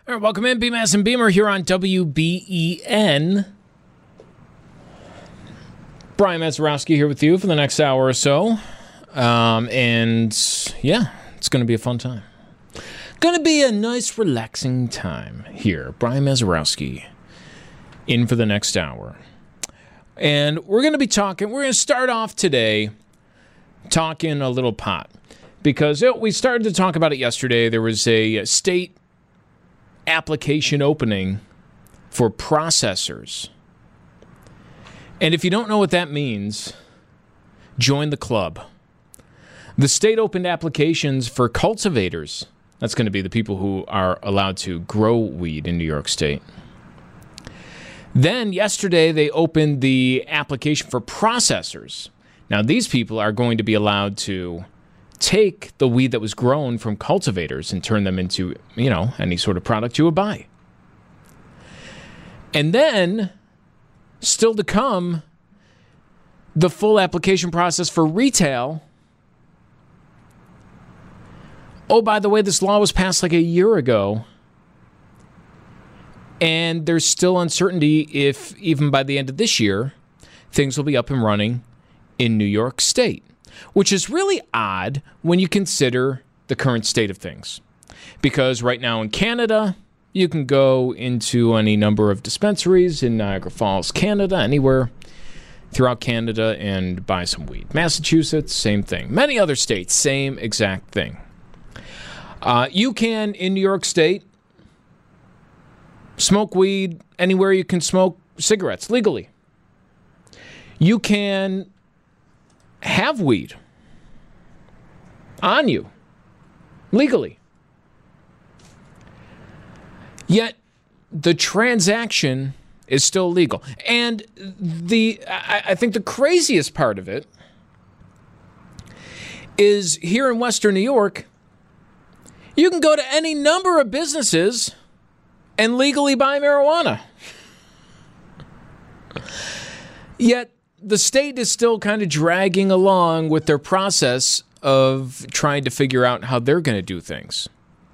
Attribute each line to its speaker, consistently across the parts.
Speaker 1: All right, welcome in, BMAS and Beamer here on WBEN. Brian Mazurowski here with you for the next hour or so. And yeah, it's going to be a fun time. Going to be a nice, relaxing time here. Brian Mazurowski in for the next hour. And we're going to start off today talking a little pot. Because we started to talk about it yesterday. There was a state application opening for processors. And if you don't know what that means, join the club. The state opened applications for cultivators. That's going to be the people who are allowed to grow weed in New York State. Then yesterday they opened the application for processors. Now these people are going to be allowed to take the weed that was grown from cultivators and turn them into, any sort of product you would buy. And then, still to come, the full application process for retail. Oh, by the way, this law was passed like a year ago. And there's still uncertainty if, even by the end of this year, things will be up and running in New York State. Which is really odd when you consider the current state of things. Because right now in Canada, you can go into any number of dispensaries in Niagara Falls, Canada, anywhere throughout Canada and buy some weed. Massachusetts, same thing. Many other states, same exact thing. You can, in New York State, smoke weed anywhere you can smoke cigarettes legally. You can have weed on you legally. Yet the transaction is still illegal. And I think the craziest part of it is here in Western New York, you can go to any number of businesses and legally buy marijuana. Yet the state is still kind of dragging along with their process of trying to figure out how they're going to do things.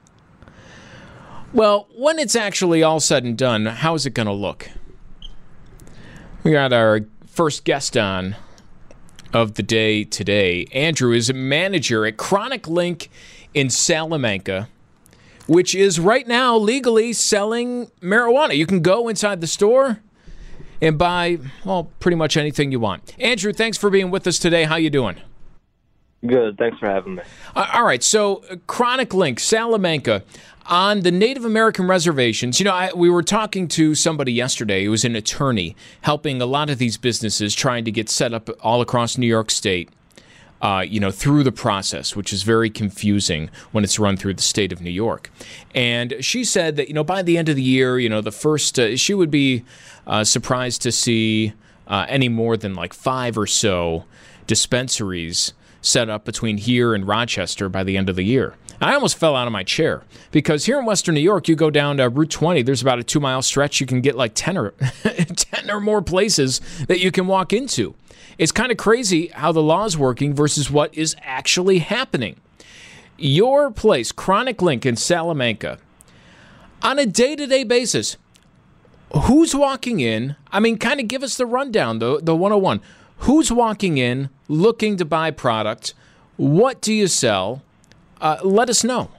Speaker 1: Well, when it's actually all said and done, how is it going to look? We got our first guest on of the day today. Andrew is a manager at Chronic Link in Salamanca, which is right now legally selling marijuana. You can go inside the store and buy, pretty much anything you want. Andrew, thanks for being with us today. How you doing?
Speaker 2: Good. Thanks for having me.
Speaker 1: All right. So, Chronic Link, Salamanca, on the Native American reservations. We were talking to somebody yesterday who was an attorney helping a lot of these businesses trying to get set up all across New York State, through the process, which is very confusing when it's run through the state of New York. And she said that, by the end of the year, the first, she would be surprised to see any more than like 5 or so dispensaries set up between here and Rochester by the end of the year. I almost fell out of my chair because here in Western New York, you go down to Route 20, there's about a 2-mile stretch. You can get like 10 or more places that you can walk into. It's kind of crazy how the law is working versus what is actually happening. Your place, Chronic Link in Salamanca, on a day-to-day basis, who's walking in? I mean, kind of give us the rundown, the 101. Who's walking in, looking to buy product? What do you sell? Let us know.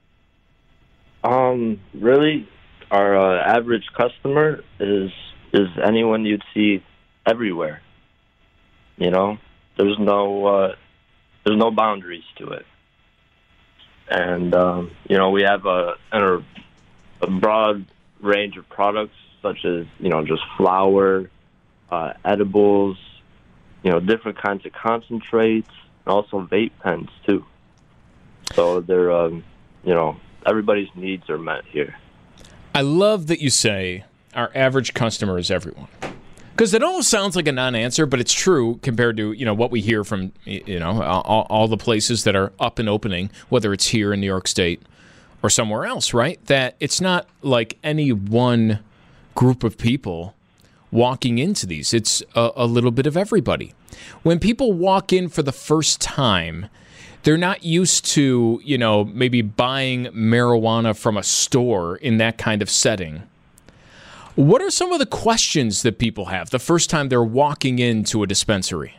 Speaker 2: Really, our average customer is anyone you'd see everywhere. There's no boundaries to it, and we have a broad range of products such as just flour, edibles, different kinds of concentrates, and also vape pens too. So they're everybody's needs are met here.
Speaker 1: I love that you say our average customer is everyone. Because it almost sounds like a non-answer, but it's true compared to, what we hear from, all the places that are up and opening, whether it's here in New York State or somewhere else, right? That it's not like any one group of people walking into these. It's a little bit of everybody. When people walk in for the first time, They're not used to, maybe buying marijuana from a store in that kind of setting. What are some of the questions that people have the first time they're walking into a dispensary?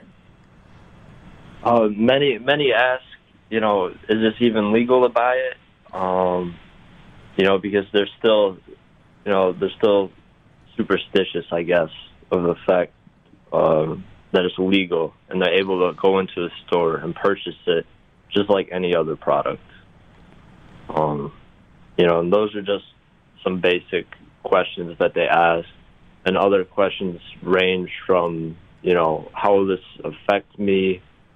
Speaker 2: Many ask, is this even legal to buy it? Because they're still superstitious, I guess, of the fact that it's legal, and they're able to go into a store and purchase it just like any other product. And those are just some basic questions that they ask, and other questions range from, how will this affect me,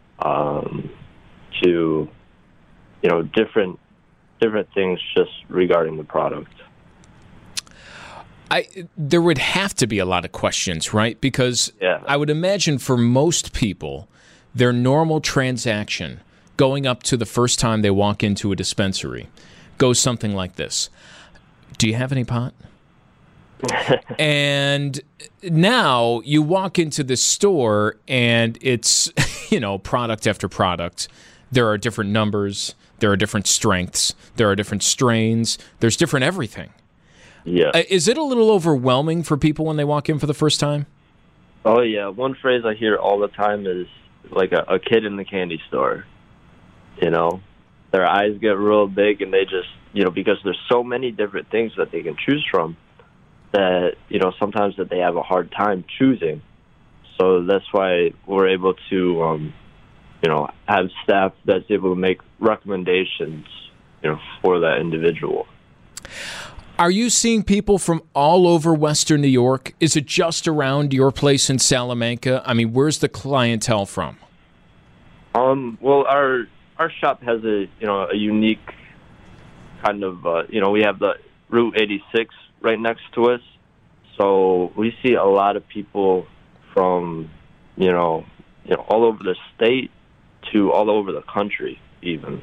Speaker 2: to, different things just regarding the product.
Speaker 1: There would have to be a lot of questions, right? Because I would imagine for most people, their normal transaction going up to the first time they walk into a dispensary goes something like this. Do you have any pot? And now you walk into this store and it's, product after product. There are different numbers. There are different strengths. There are different strains. There's different everything.
Speaker 2: Yeah.
Speaker 1: Is it a little overwhelming for people when they walk in for the first time?
Speaker 2: Oh, yeah. One phrase I hear all the time is like a kid in the candy store. Their eyes get real big, and they just, because there's so many different things that they can choose from that, sometimes that they have a hard time choosing. So that's why we're able to, have staff that's able to make recommendations, for that individual.
Speaker 1: Are you seeing people from all over Western New York? Is it just around your place in Salamanca? I mean, where's the clientele from?
Speaker 2: Well, our shop has a unique kind of, we have the Route 86 right next to us. So we see a lot of people from, all over the state to all over the country even.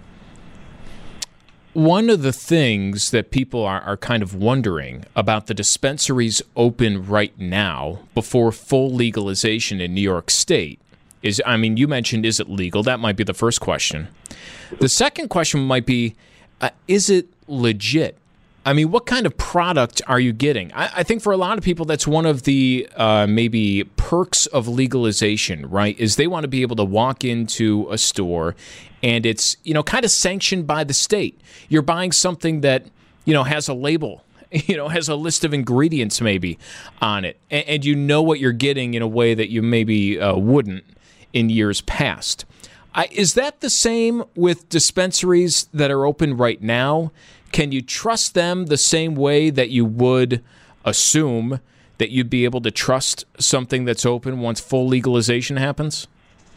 Speaker 1: One of the things that people are kind of wondering about the dispensaries open right now before full legalization in New York State is, you mentioned, is it legal? That might be the first question. The second question might be, is it legit? What kind of product are you getting? I think for a lot of people, that's one of the maybe perks of legalization, right? Is they want to be able to walk into a store and it's, kind of sanctioned by the state. You're buying something that, has a label, has a list of ingredients maybe on it. And you know what you're getting in a way that you maybe wouldn't in years past. Is that the same with dispensaries that are open right now? Can you trust them the same way that you would assume that you'd be able to trust something that's open once full legalization happens?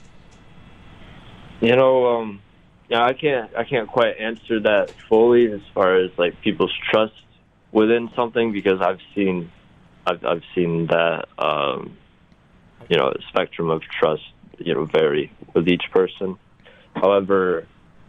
Speaker 2: I can't quite answer that fully as far as like people's trust within something, because I've seen that spectrum of trust vary with each person. However,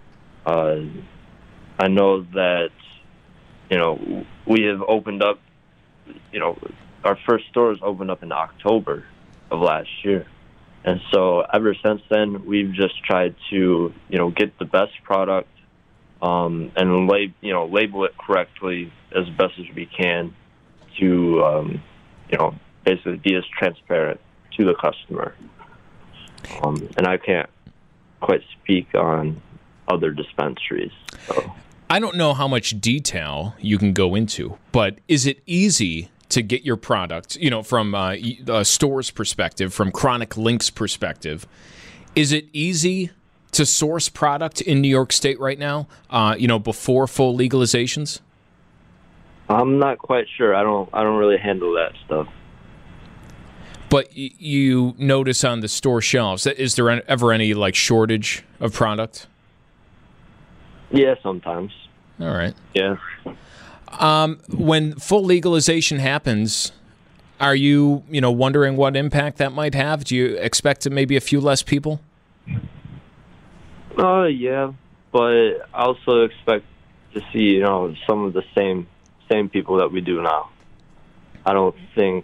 Speaker 2: I know that, we have opened up, our first stores opened up in October of last year. And so ever since then, we've just tried to, get the best product and label it correctly as best as we can to, basically be as transparent to the customer. And I can't quite speak on other dispensaries. So.
Speaker 1: I don't know how much detail you can go into, but is it easy to get your product, from a store's perspective, from Chronic Link's perspective? Is it easy to source product in New York State right now, before full legalizations?
Speaker 2: I'm not quite sure. I don't really handle that stuff.
Speaker 1: But you notice on the store shelves, is there ever any shortage of product?
Speaker 2: Yeah, sometimes.
Speaker 1: All right.
Speaker 2: Yeah.
Speaker 1: When full legalization happens, are you, wondering what impact that might have? Do you expect maybe a few less people?
Speaker 2: Yeah, but I also expect to see, some of the same people that we do now. I don't think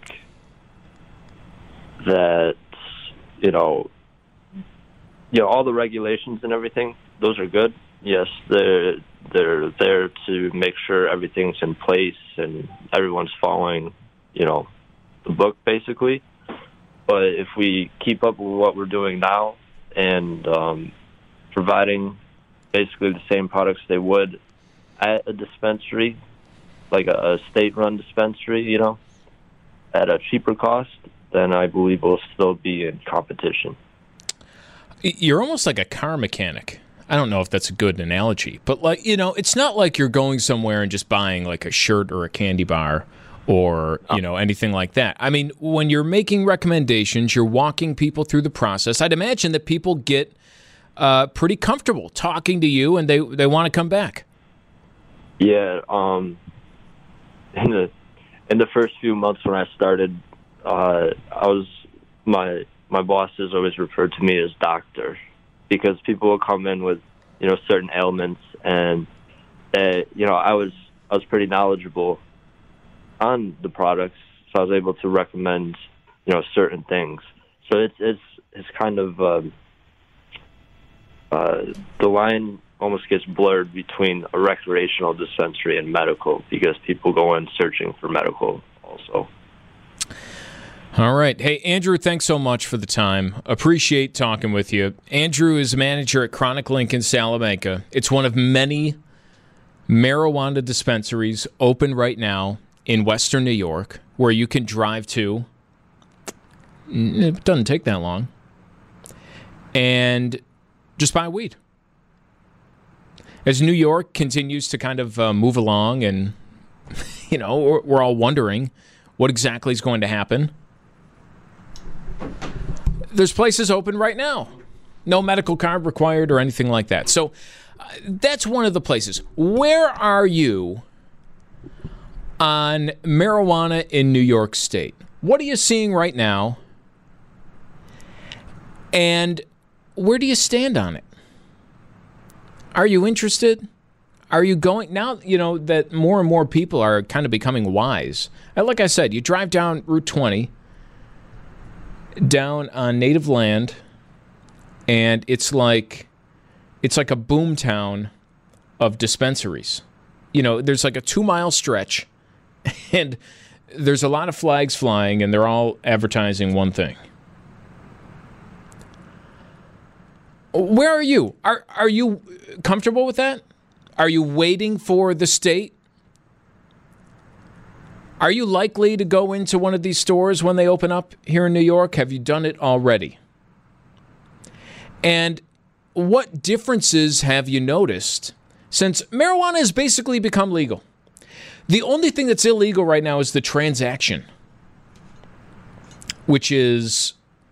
Speaker 2: that, all the regulations and everything those are good. Yes, they're there to make sure everything's in place and everyone's following, the book basically. But if we keep up with what we're doing now and providing basically the same products they would at a dispensary, like a state-run dispensary, at a cheaper cost, then I believe we'll still be in competition.
Speaker 1: You're almost like a car mechanic. I don't know if that's a good analogy, but it's not like you're going somewhere and just buying like a shirt or a candy bar or, anything like that. I mean, when you're making recommendations, you're walking people through the process. I'd imagine that people get pretty comfortable talking to you and they want to come back.
Speaker 2: Yeah. In the first few months when I started, my bosses always referred to me as doctor, because people will come in with, certain ailments, and I was pretty knowledgeable on the products, so I was able to recommend, certain things. So it's kind of the line almost gets blurred between a recreational dispensary and medical, because people go in searching for medical also.
Speaker 1: All right. Hey, Andrew, thanks so much for the time. Appreciate talking with you. Andrew is manager at Chronic Link in Salamanca. It's one of many marijuana dispensaries open right now in Western New York, where you can drive to. It doesn't take that long. And just buy weed. As New York continues to kind of move along and, we're all wondering what exactly is going to happen, there's places open right now. No medical card required or anything like that. So that's one of the places. Where are you on marijuana in New York State? What are you seeing right now? And where do you stand on it? Are you interested? Are you going now, that more and more people are kind of becoming wise? Like I said, you drive down Route 20, down on native land, and it's like a boom town of dispensaries. There's like a 2-mile stretch, and there's a lot of flags flying, and they're all advertising one thing. Where are you? Are you comfortable with that? Are you waiting for the state? Are you likely to go into one of these stores when they open up here in New York? Have you done it already? And what differences have you noticed since marijuana has basically become legal? The only thing that's illegal right now is the transaction, which is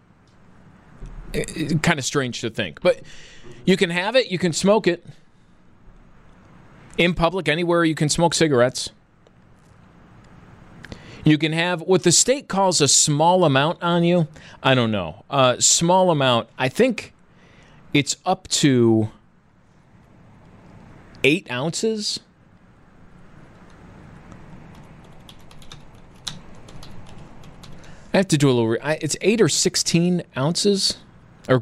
Speaker 1: kind of strange to think. But you can have it, you can smoke it in public, anywhere you can smoke cigarettes. You can have what the state calls a small amount on you. I don't know. Small amount, I think it's up to 8 ounces. I have to do a little... It's 8 or 16 ounces. Or,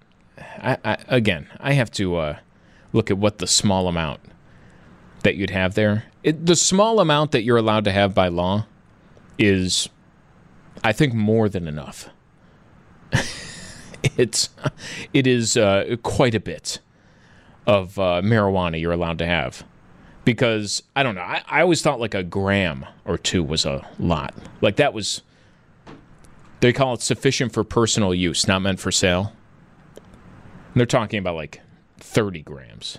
Speaker 1: I have to look at what the small amount that you'd have there. The small amount that you're allowed to have by law is, I think, more than enough. It is quite a bit of marijuana you're allowed to have. Because, I don't know, I always thought like a gram or 2 was a lot. Like that was, they call it sufficient for personal use, not meant for sale. And they're talking about like 30 grams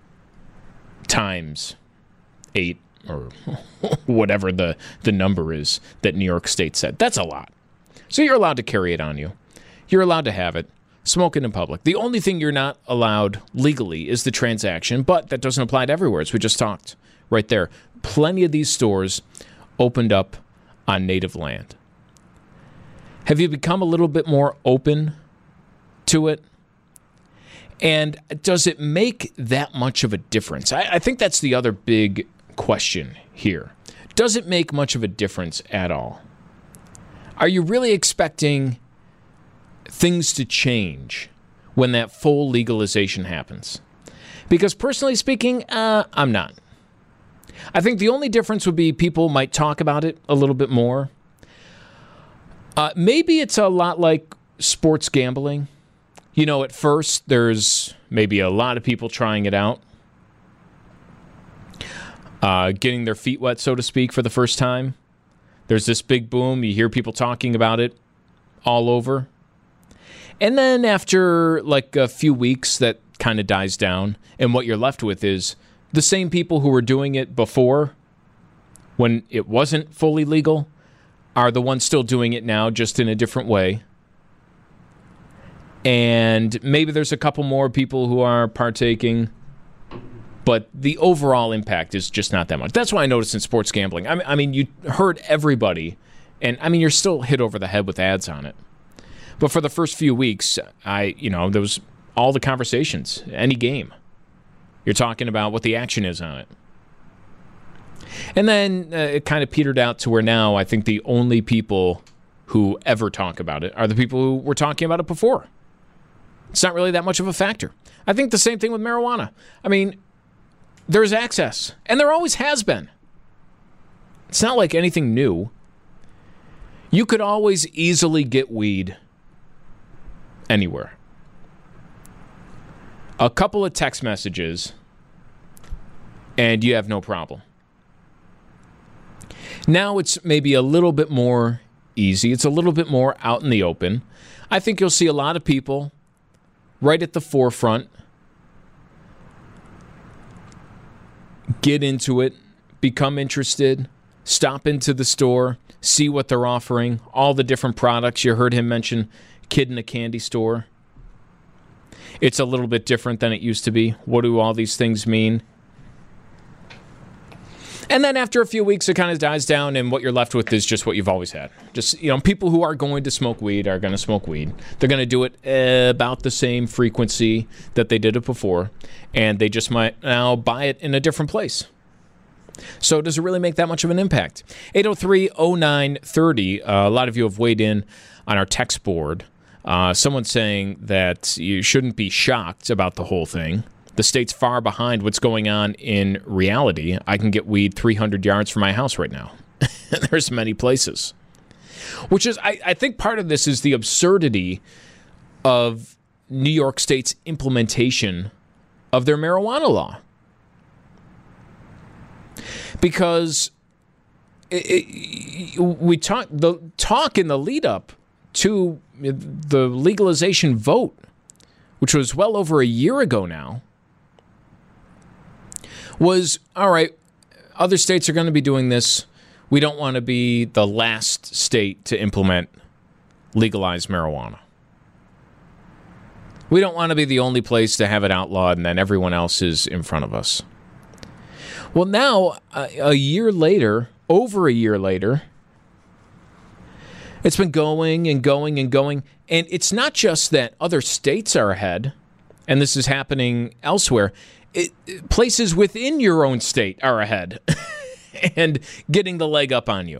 Speaker 1: times 8 or whatever the number is that New York State said. That's a lot. So you're allowed to carry it on you. You're allowed to have it. Smoke it in public. The only thing you're not allowed legally is the transaction, but that doesn't apply to everywhere, as we just talked right there. Plenty of these stores opened up on native land. Have you become a little bit more open to it? And does it make that much of a difference? I think that's the other big question here. Does it make much of a difference at all? Are you really expecting things to change when that full legalization happens? Because personally speaking, I'm not. I think the only difference would be people might talk about it a little bit more. Maybe it's a lot like sports gambling. You know, at first, there's maybe a lot of people trying it out. Getting their feet wet, so to speak, for the first time. There's this big boom. You hear people talking about it all over. And then after like a few weeks, that kind of dies down. And what you're left with is the same people who were doing it before, when it wasn't fully legal, are the ones still doing it now, just in a different way. And maybe there's a couple more people who are partaking, but the overall impact is just not that much. That's why I noticed in sports gambling. I mean, you heard everybody, and I mean, you're still hit over the head with ads on it. But for the first few weeks, there was all the conversations, any game. You're talking about what the action is on it. And then it kind of petered out to where now I think the only people who ever talk about it are the people who were talking about it before. It's not really that much of a factor. I think the same thing with marijuana. I mean, there's access, and there always has been. It's not like anything new. You could always easily get weed anywhere. A couple of text messages, and you have no problem. Now it's maybe a little bit more easy. It's a little bit more out in the open. I think you'll see a lot of people right at the forefront get into it, become interested, stop into the store, see what they're offering, all the different products. You heard him mention kid in a candy store. It's a little bit different than it used to be. What do all these things mean? And then after a few weeks, it kind of dies down, and what you're left with is just what you've always had. Just, people who are going to smoke weed are going to smoke weed. They're going to do it about the same frequency that they did it before, and they just might now buy it in a different place. So does it really make that much of an impact? 803-0930. A lot of you have weighed in on our text board. Someone's saying that you shouldn't be shocked about the whole thing. The state's far behind what's going on in reality. I can get weed 300 yards from my house right now. There's many places. Which is, I think part of this is the absurdity of New York State's implementation of their marijuana law. Because we talk in the lead up to the legalization vote, which was well over a year ago now, was, all right, other states are going to be doing this. We don't want to be the last state to implement legalized marijuana. We don't want to be the only place to have it outlawed and then everyone else is in front of us. Well, now, a year later, over a year later, it's been going and going and going. And it's not just that other states are ahead, and this is happening elsewhere. Places within your own state are ahead and getting the leg up on you.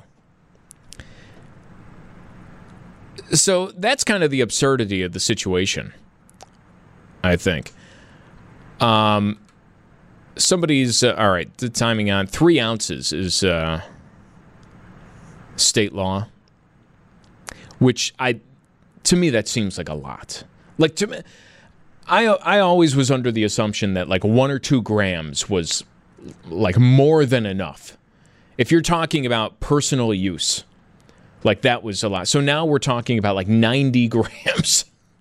Speaker 1: So that's kind of the absurdity of the situation, I think. Somebody's, all right, the timing on 3 ounces is state law, which to me, that seems like a lot. Like, to me, I always was under the assumption that like 1 or 2 grams was like more than enough. If you're talking about personal use, like that was a lot. So now we're talking about like 90 grams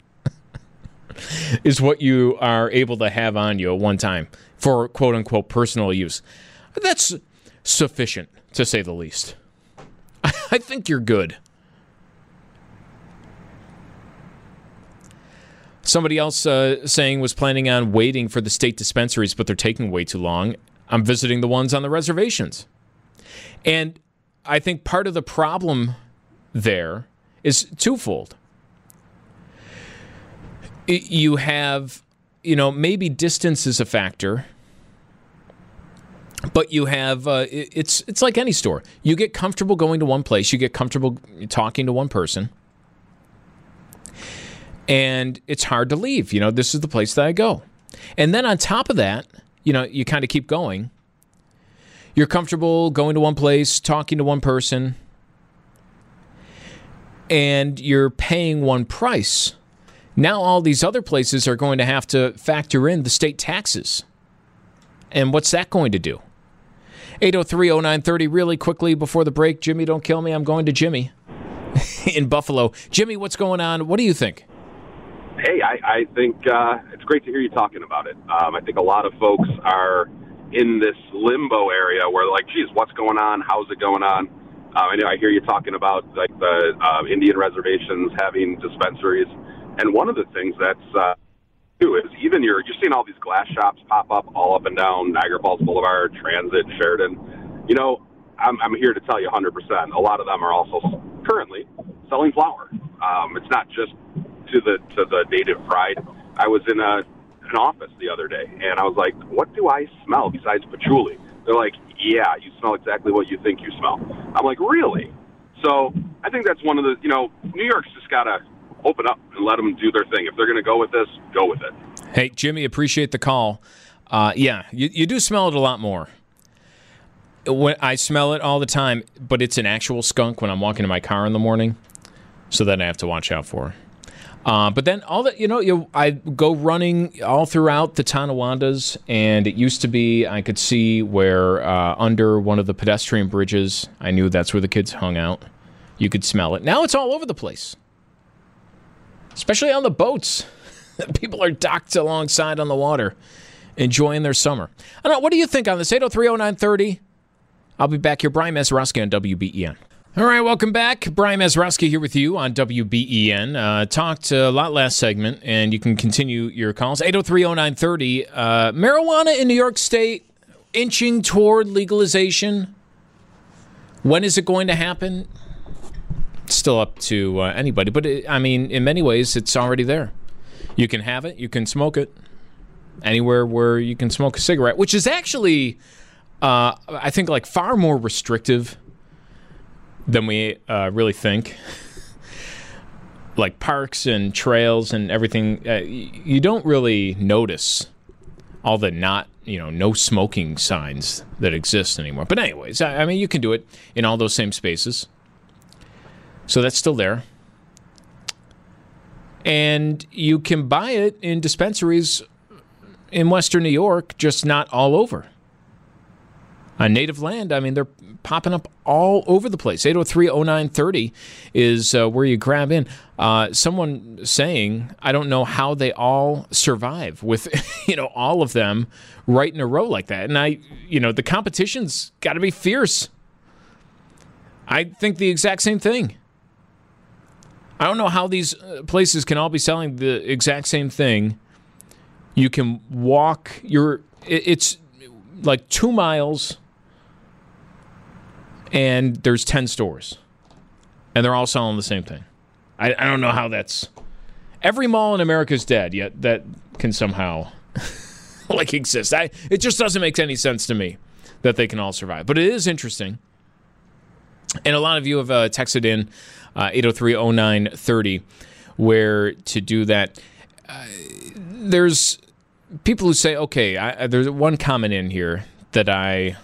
Speaker 1: is what you are able to have on you at one time for quote unquote personal use. That's sufficient, to say the least. I think you're good. Somebody else saying was planning on waiting for the state dispensaries, but they're taking way too long. I'm visiting the ones on the reservations. And I think part of the problem there is twofold. You have, maybe distance is a factor, but you have, it's like any store. You get comfortable going to one place. You get comfortable talking to one person. And it's hard to leave. This is the place that I go. And then on top of that, you kind of keep going. You're comfortable going to one place, talking to one person, and you're paying one price. Now all these other places are going to have to factor in the state taxes. And what's that going to do? 803-0930, really quickly before the break. Jimmy, don't kill me. I'm going to Jimmy in Buffalo. Jimmy, what's going on? What do you think?
Speaker 3: Hey, I think it's great to hear you talking about it. I think a lot of folks are in this limbo area where, like, geez, what's going on? How's it going on? I hear you talking about, like, the Indian reservations having dispensaries. And one of the things that's too is even you're seeing all these glass shops pop up all up and down Niagara Falls Boulevard, Transit, Sheridan. I'm here to tell you 100%. A lot of them are also currently selling flower. It's not just to the native pride. I was in an office the other day, and I was like, what do I smell besides patchouli? They're like, yeah, you smell exactly what you think you smell. I'm like, really? So I think that's one of the, New York's just got to open up and let them do their thing. If they're going to go with this, go with it.
Speaker 1: Hey, Jimmy, appreciate the call. You do smell it a lot more. I smell it all the time, but it's an actual skunk when I'm walking in my car in the morning, so then I have to watch out for. But then all that, I go running all throughout the Tonawandas, and it used to be I could see where under one of the pedestrian bridges, I knew that's where the kids hung out. You could smell it. Now it's all over the place, especially on the boats. People are docked alongside on the water, enjoying their summer. I don't know. What do you think on this? 803-0930. I'll be back here. Brian Mazurowski on WBEN. All right, welcome back. Brian Mazurowski here with you on WBEN. Talked a lot last segment, and you can continue your calls. 803-0930. Marijuana in New York State inching toward legalization. When is it going to happen? It's still up to anybody. But, in many ways, it's already there. You can have it. You can smoke it anywhere where you can smoke a cigarette, which is actually, I think, like far more restrictive than we really think. Like parks and trails and everything, you don't really notice all the no smoking signs that exist anymore. But anyways, you can do it in all those same spaces. So that's still there. And you can buy it in dispensaries in Western New York, just not all over. On native land, they're popping up all over the place. 803-0930 is where you grab in. Someone saying, I don't know how they all survive with, all of them right in a row like that. And the competition's got to be fierce. I think the exact same thing. I don't know how these places can all be selling the exact same thing. You can walk it's like 2 miles and there's 10 stores. And they're all selling the same thing. I don't know how that's... Every mall in America is dead, yet that can somehow exist. It just doesn't make any sense to me that they can all survive. But it is interesting. And a lot of you have texted in 803-0930 where to do that. There's people who say, okay, there's one comment in here that I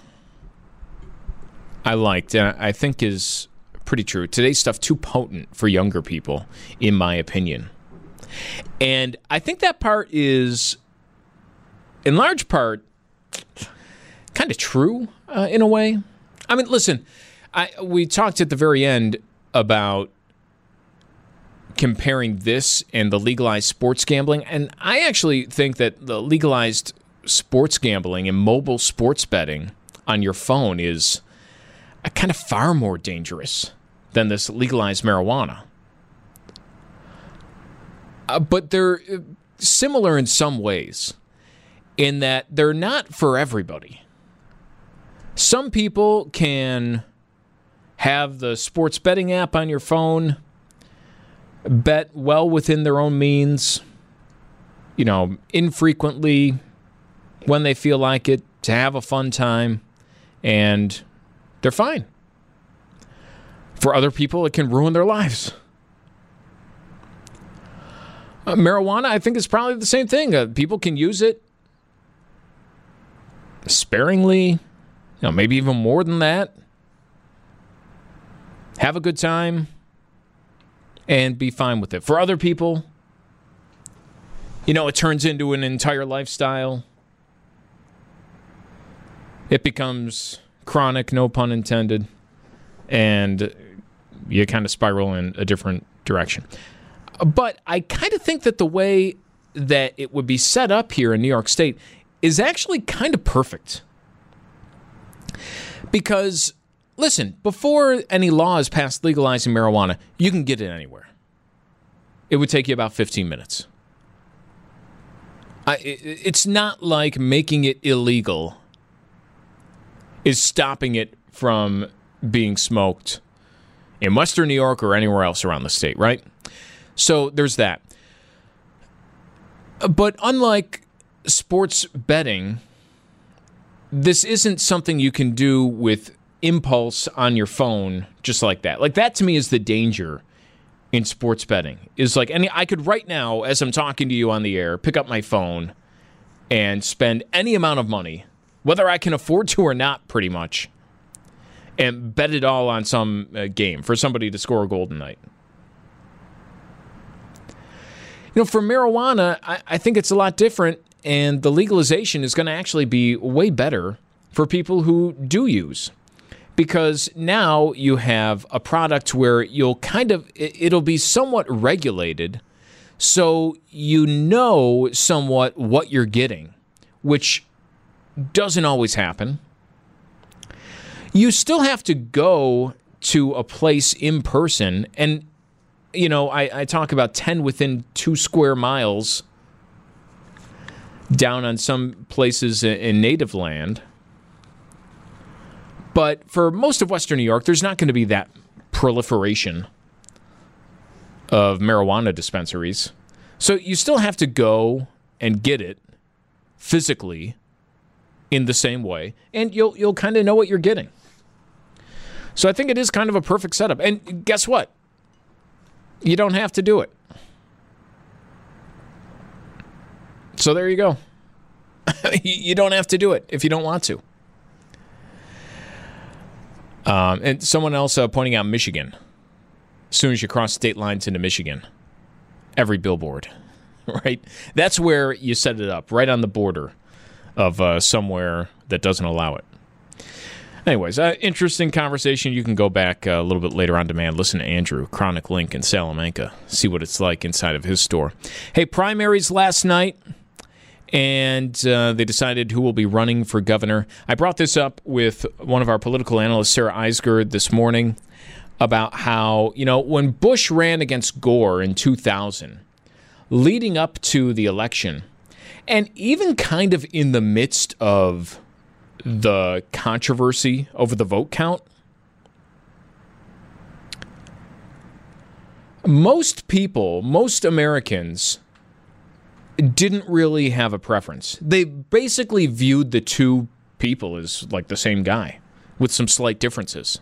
Speaker 1: liked, and I think is pretty true. Today's stuff too potent for younger people, in my opinion. And I think that part is, in large part, kind of true in a way. Listen, we talked at the very end about comparing this and the legalized sports gambling, and I actually think that the legalized sports gambling and mobile sports betting on your phone is kind of far more dangerous than this legalized marijuana. But they're similar in some ways in that they're not for everybody. Some people can have the sports betting app on your phone, bet well within their own means, infrequently when they feel like it, to have a fun time, and they're fine. For other people, it can ruin their lives. Marijuana, I think, is probably the same thing. People can use it sparingly, maybe even more than that. Have a good time and be fine with it. For other people, it turns into an entire lifestyle. It becomes chronic, no pun intended, and you kind of spiral in a different direction. But I kind of think that the way that it would be set up here in New York State is actually kind of perfect. Because, listen, before any law is passed legalizing marijuana, you can get it anywhere. It would take you about 15 minutes. It's not like making it illegal is stopping it from being smoked in Western New York or anywhere else around the state, right? So there's that. But unlike sports betting, this isn't something you can do with impulse on your phone just like that. Like, that to me is the danger in sports betting. Is like, I could right now, as I'm talking to you on the air, pick up my phone and spend any amount of money, whether I can afford to or not, pretty much, and bet it all on some game for somebody to score a Golden Knight. For marijuana, I think it's a lot different, and the legalization is going to actually be way better for people who do use. Because now you have a product where it'll be somewhat regulated, so somewhat what you're getting, which doesn't always happen. You still have to go to a place in person, and I talk about 10 within 2 square miles down on some places in native land. But for most of Western New York, there's not going to be that proliferation of marijuana dispensaries. So you still have to go and get it physically in the same way, and you'll kind of know what you're getting. So I think it is kind of a perfect setup. And guess what? You don't have to do it. So there you go. You don't have to do it if you don't want to. And someone else pointing out Michigan. As soon as you cross state lines into Michigan, every billboard, right? That's where you set it up, right on the border of somewhere that doesn't allow it. Anyways, interesting conversation. You can go back a little bit later on demand. Listen to Andrew, Chronic Link in Salamanca. See what it's like inside of his store. Hey, primaries last night, and they decided who will be running for governor. I brought this up with one of our political analysts, Sarah Eisgerd, this morning about how, when Bush ran against Gore in 2000, leading up to the election, and even kind of in the midst of the controversy over the vote count, most Americans didn't really have a preference. They basically viewed the two people as like the same guy with some slight differences.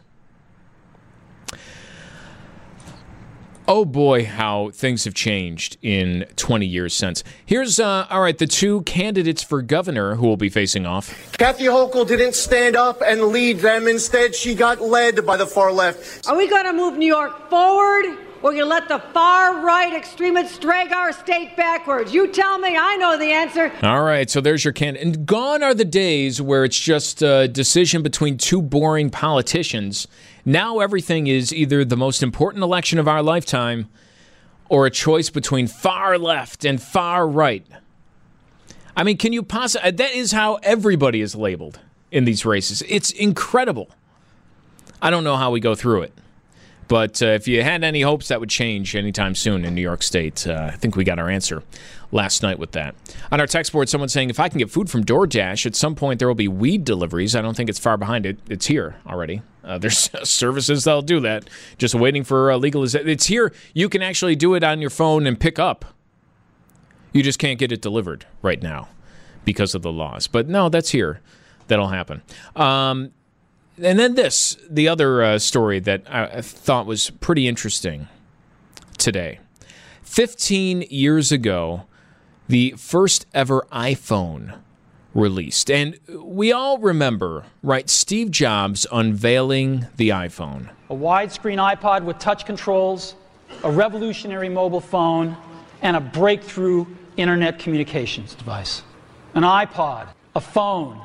Speaker 1: Oh boy, how things have changed in 20 years since. Here's, the two candidates for governor who will be facing off.
Speaker 4: Kathy Hochul didn't stand up and lead them. Instead, she got led by the far left.
Speaker 5: Are we going to move New York forward, or you let the far-right extremists drag our state backwards? You tell me. I know the answer.
Speaker 1: All right, so there's your candidate. And gone are the days where it's just a decision between two boring politicians. Now everything is either the most important election of our lifetime or a choice between far left and far right. I mean, can you possibly... That is how everybody is labeled in these races. It's incredible. I don't know how we go through it. But if you had any hopes that would change anytime soon in New York State, I think we got our answer last night with that. On our text board, someone's saying, if I can get food from DoorDash, at some point there will be weed deliveries. I don't think it's far behind it. It's here already. There's services that'll do that. Just waiting for legalization. It's here. You can actually do it on your phone and pick up. You just can't get it delivered right now because of the laws. But no, that's here. That'll happen. And then the other story that I thought was pretty interesting today. 15 years ago, the first ever iPhone released. And we all remember, right, Steve Jobs unveiling the iPhone.
Speaker 6: A widescreen iPod with touch controls, a revolutionary mobile phone, and a breakthrough internet communications device. An iPod, a phone,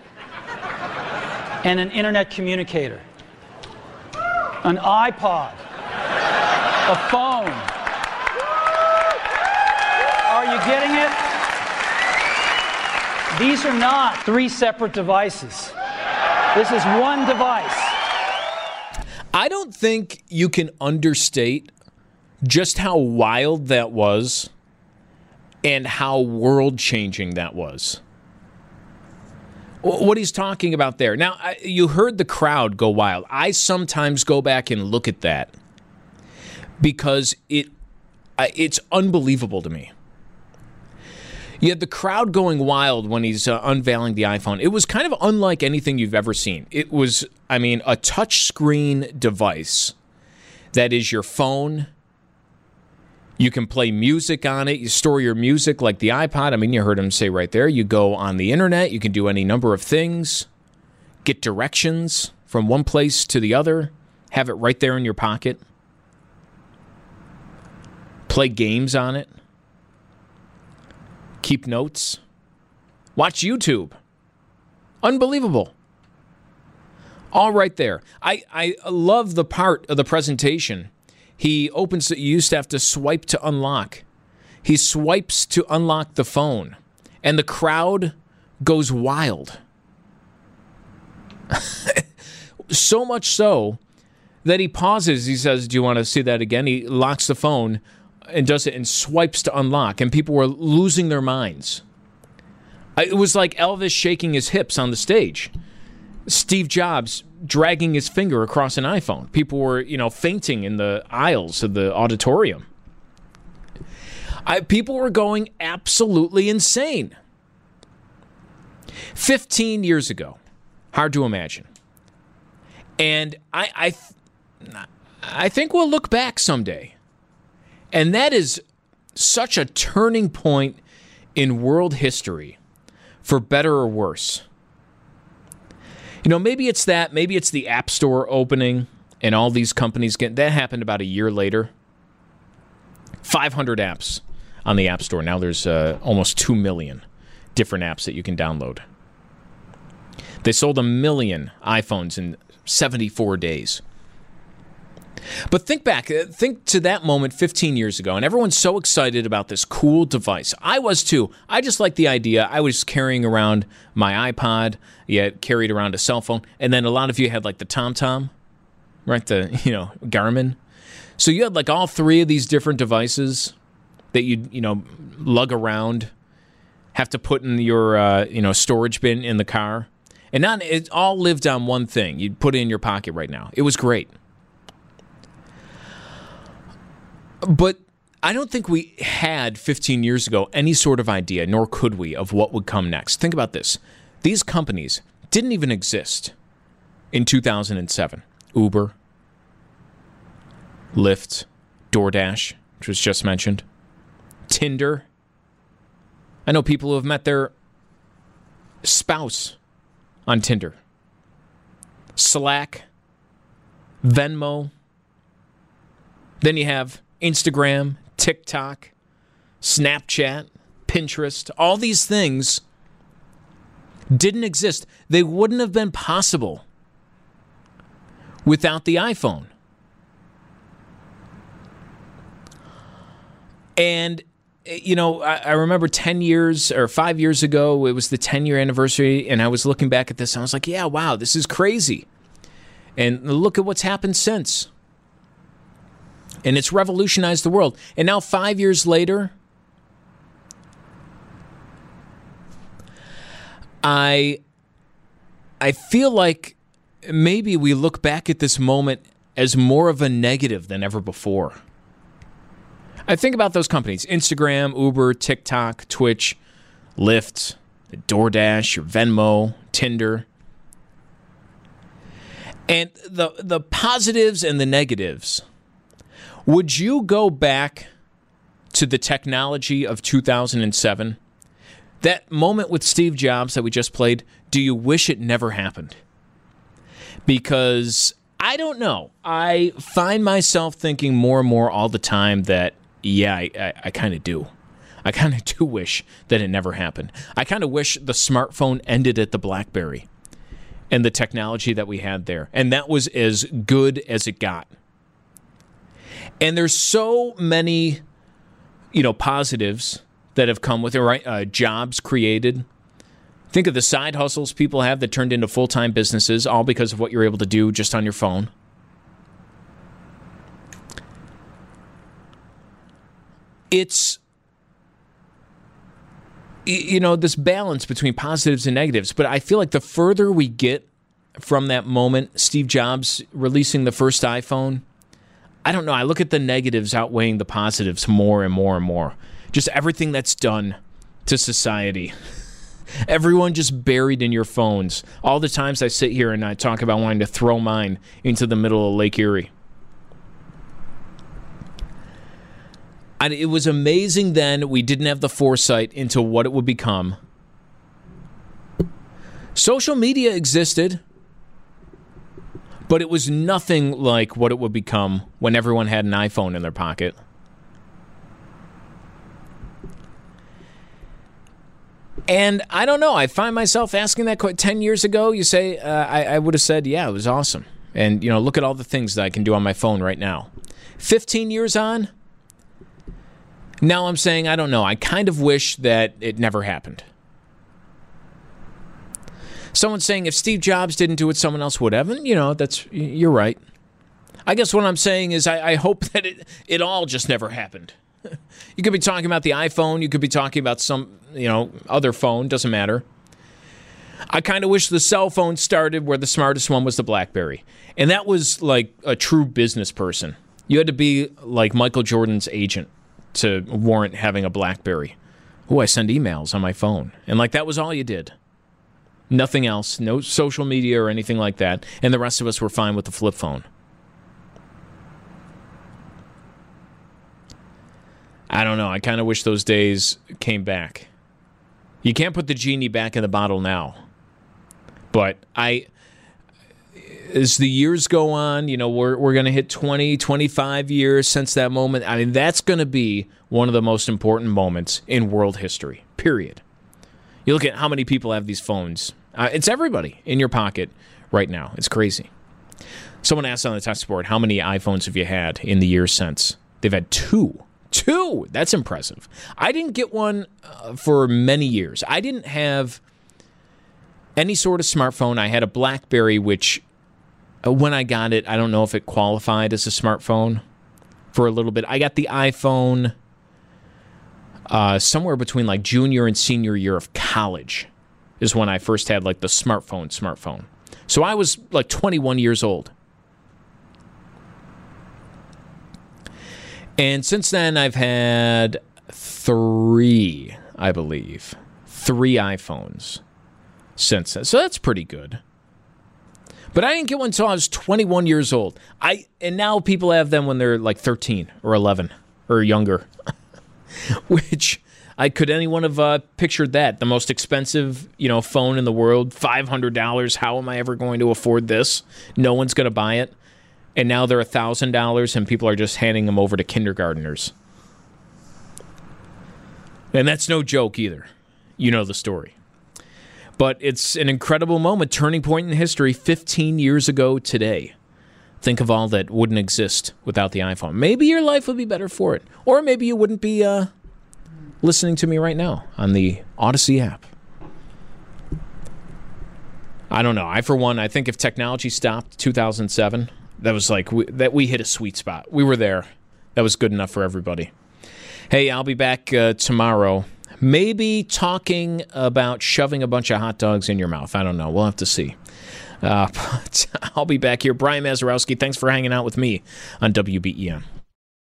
Speaker 6: and an internet communicator. An iPod, a phone. Are you getting it? These are not three separate devices. This is one device.
Speaker 1: I don't think you can understate just how wild that was and how world-changing that was. What he's talking about there. Now, you heard the crowd go wild. I sometimes go back and look at that because it's unbelievable to me. You had the crowd going wild when he's unveiling the iPhone. It was kind of unlike anything you've ever seen. It was, a touchscreen device that is your phone. You can play music on it. You store your music like the iPod. You heard him say right there, you go on the internet. You can do any number of things. Get directions from one place to the other. Have it right there in your pocket. Play games on it. Keep notes. Watch YouTube. Unbelievable. All right there. I love the part of the presentation. He opens it. You used to have to swipe to unlock. He swipes to unlock the phone. And the crowd goes wild. So much so that he pauses. He says, do you want to see that again? He locks the phone and does it and swipes to unlock. And people were losing their minds. It was like Elvis shaking his hips on the stage. Steve Jobs dragging his finger across an iPhone. People were, fainting in the aisles of the auditorium. People were going absolutely insane. 15 years ago. Hard to imagine. And I think we'll look back someday. And that is such a turning point in world history, for better or worse. Maybe it's that. Maybe it's the App Store opening and all these companies that happened about a year later. 500 apps on the App Store. Now there's almost 2 million different apps that you can download. They sold 1 million iPhones in 74 days. But think back, think to that moment 15 years ago, and everyone's so excited about this cool device. I was too. I just liked the idea. I was carrying around my iPod, carried around a cell phone, and then a lot of you had like the TomTom, right? The, Garmin. So you had like all three of these different devices that you'd, lug around, have to put in your, storage bin in the car. And not it all lived on one thing. You'd put it in your pocket right now. It was great. But I don't think we had 15 years ago any sort of idea, nor could we, of what would come next. Think about this. These companies didn't even exist in 2007. Uber, Lyft, DoorDash, which was just mentioned, Tinder. I know people who have met their spouse on Tinder. Slack, Venmo. Then you have Instagram, TikTok, Snapchat, Pinterest. All these things didn't exist. They wouldn't have been possible without the iPhone. And, I remember 10 years or 5 years ago, it was the 10-year anniversary, and I was looking back at this, and I was like, yeah, wow, this is crazy. And look at what's happened since. And it's revolutionized the world. And now 5 years later, I feel like maybe we look back at this moment as more of a negative than ever before. I think about those companies, Instagram, Uber, TikTok, Twitch, Lyft, DoorDash, your Venmo, Tinder. And the positives and the negatives. Would you go back to the technology of 2007, that moment with Steve Jobs that we just played, do you wish it never happened? Because I don't know. I find myself thinking more and more all the time that, yeah, I kind of do. I kind of do wish that it never happened. I kind of wish the smartphone ended at the BlackBerry and the technology that we had there. And that was as good as it got. And there's so many, positives that have come with it, right? Jobs created. Think of the side hustles people have that turned into full-time businesses, all because of what you're able to do just on your phone. It's, this balance between positives and negatives. But I feel like the further we get from that moment, Steve Jobs releasing the first iPhone, I don't know. I look at the negatives outweighing the positives more and more and more. Just everything that's done to society. Everyone just buried in your phones. All the times I sit here and I talk about wanting to throw mine into the middle of Lake Erie. And it was amazing then. We didn't have the foresight into what it would become. Social media existed, but it was nothing like what it would become when everyone had an iPhone in their pocket. And I don't know. I find myself asking that 10 years ago. You say, I would have said, yeah, it was awesome. And, look at all the things that I can do on my phone right now. 15 years on, now I'm saying, I don't know. I kind of wish that it never happened. Someone's saying if Steve Jobs didn't do it, someone else would have. And, you're right. I guess what I'm saying is I hope that it all just never happened. You could be talking about the iPhone. You could be talking about some, other phone. Doesn't matter. I kind of wish the cell phone started where the smartest one was the BlackBerry. And that was like a true business person. You had to be like Michael Jordan's agent to warrant having a BlackBerry. Oh, I send emails on my phone. And that was all you did. Nothing else. No social media or anything like that. And the rest of us were fine with the flip phone. I don't know. I kind of wish those days came back. You can't put the genie back in the bottle now. But as the years go on, we're going to hit 20, 25 years since that moment. I mean, that's going to be one of the most important moments in world history, period. You look at how many people have these phones. It's everybody in your pocket right now. It's crazy. Someone asked on the text board, how many iPhones have you had in the years since? They've had 2. 2! That's impressive. I didn't get one for many years. I didn't have any sort of smartphone. I had a BlackBerry, which when I got it, I don't know if it qualified as a smartphone for a little bit. I got the iPhone somewhere between junior and senior year of college is when I first had the smartphone. So I was 21 years old. And since then, I've had 3, I believe. 3 iPhones since then. So that's pretty good. But I didn't get one until I was 21 years old. And now people have them when they're 13 or 11 or younger. Which, could anyone have pictured that? The most expensive, phone in the world, $500. How am I ever going to afford this? No one's going to buy it. And now they're $1,000 and people are just handing them over to kindergartners. And that's no joke either. You know the story. But it's an incredible moment, turning point in history 15 years ago today. Think of all that wouldn't exist without the iPhone. Maybe your life would be better for it. Or maybe you wouldn't be listening to me right now on the Odyssey app. I don't know. I think if technology stopped 2007... that was we hit a sweet spot. We were there. That was good enough for everybody. Hey, I'll be back tomorrow. Maybe talking about shoving a bunch of hot dogs in your mouth. I don't know. We'll have to see. But I'll be back here. Brian Mazurowski, thanks for hanging out with me on WBEN.